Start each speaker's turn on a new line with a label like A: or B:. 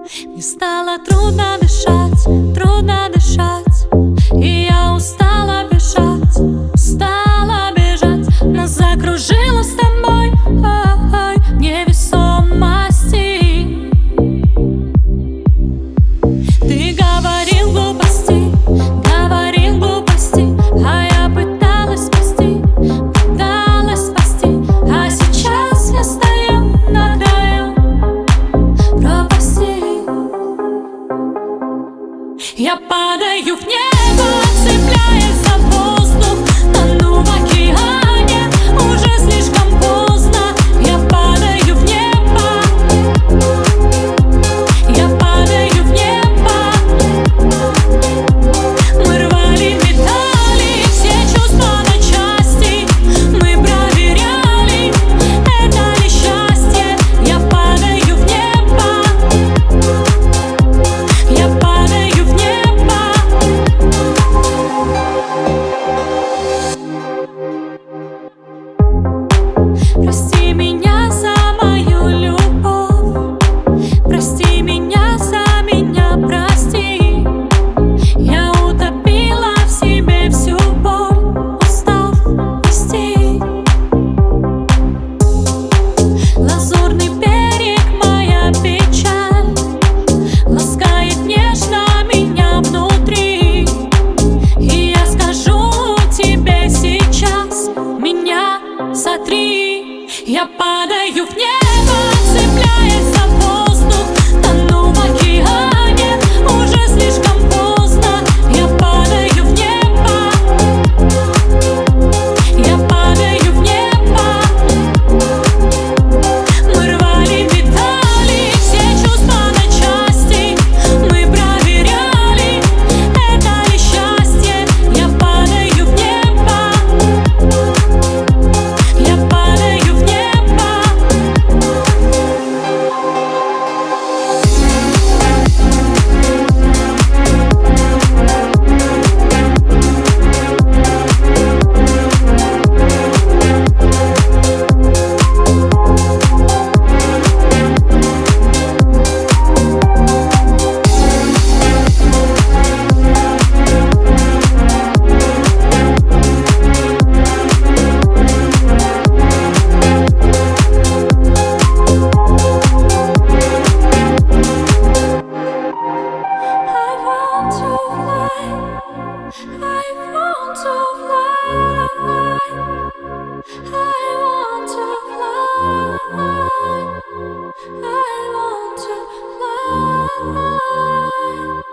A: Мне стало трудно дышать, и я устала бежать, но закружилась с тобой невесомости. Ты говорил глупости, а я пыталась спасти, а сейчас я стою на краю пропасти. Я падаю в небо, цепляясь за воздух, тону в океане, уже слишком поздно. Я падаю в небо, мы рвали, метали все чувства на части, мы проверяли, это ли счастье. Я падаю в небо, я падаю в небо. Прости меня за мою любовь, прости меня за меня, прости. Я утопила в себе всю боль, устав нести. Лазурный берег, моя печаль, ласкает нежно меня внутри. И я скажу тебе сейчас, меня сотри. Я падаю в небо, цепляясь за воздух, тону в океане, уже слишком поздно. Я падаю в небо, мы рвали, метали все чувства на части, мы проверяли, это ли счастье. Я падаю в небо, я падаю в небо. I want to fly.